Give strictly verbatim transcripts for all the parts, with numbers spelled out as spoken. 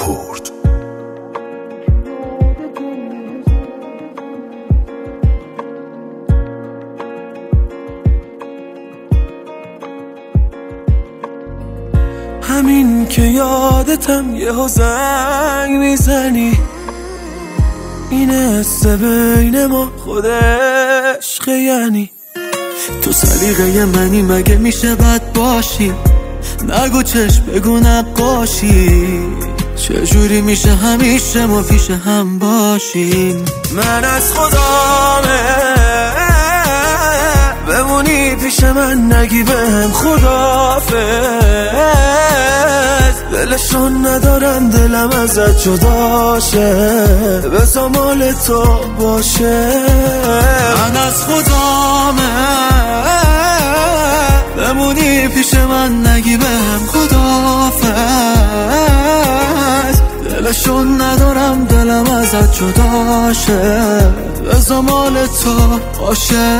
کرد. همین که یادتم یه زنگ میزنی، این حس بین ما خود عشق، یعنی تو سلیقه منی مگه میشه بد باشی؟ نگو چشم بگو نقاشی، چجوری میشه همیشه ما پیش هم باشیم؟ من از خدامه بمونی پیش من، نگی بهم خدافظ، دلشون ندارن دلم ازت جداشه، بذار مال تو باشه. من از خدامه بمونی پیش من، نگی بهم خدافظ، دلشون ندارم دلم ازت جداشه، بذار مال تو باشه.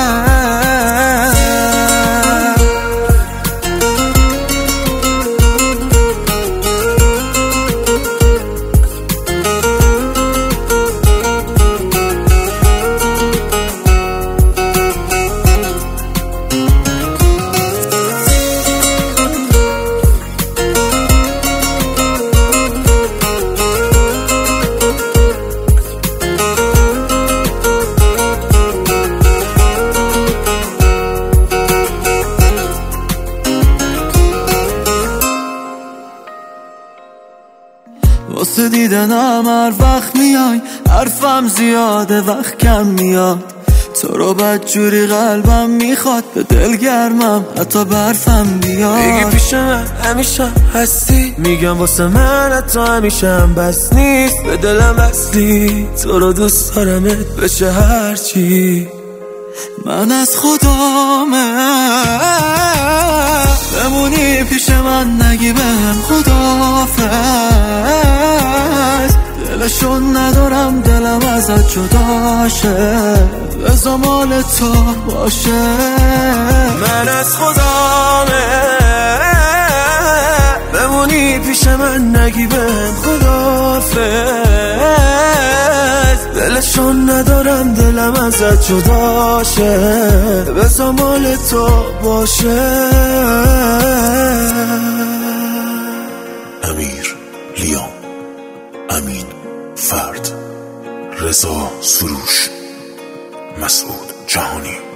واسه دیدنم هر وقت میای، حرفم زیاده وقت کم میاد، تو رو بدجوری قلبم میخواد، به دل گرمم حتی برفم بیاد. میگی پیش من همیشه هستی، میگم واسه من حتی همیشه هم بس نیست، به دلم بستی تو رو دوست دارمت بشه هرچی. من از خدامه بمونی پیش من، نگی بهم خدافظ، دلشون ندارم دلم ازت جداشه، بذار مال تو باشه. من از خدامه بمونی پیش من، نگی بهم خدافظ، دلشون ندارم دلم ازت جداشه، بذار مال تو باشه. امیر، لیام، امین، فرد، رضا سروش، مسعود جهانی.